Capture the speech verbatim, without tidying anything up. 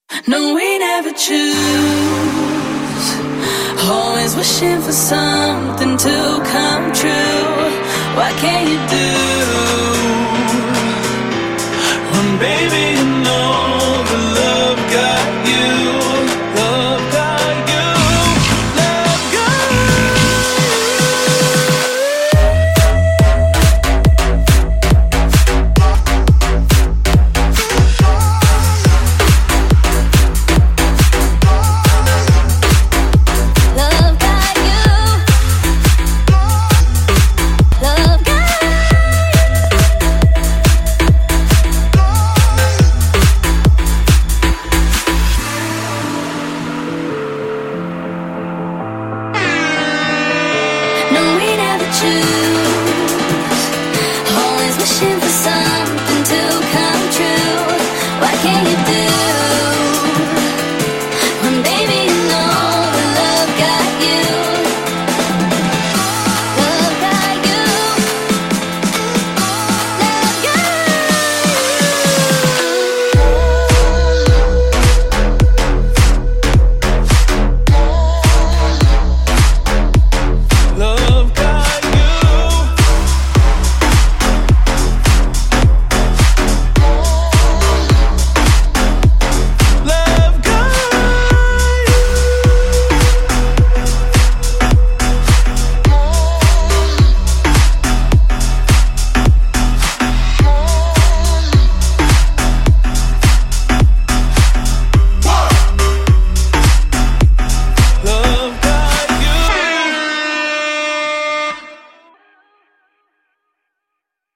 No, we never choose. Always wishing for something to come true. What can you do? When baby you know the love got you. Love got you. Love got always wishing for something to come true. What can you do?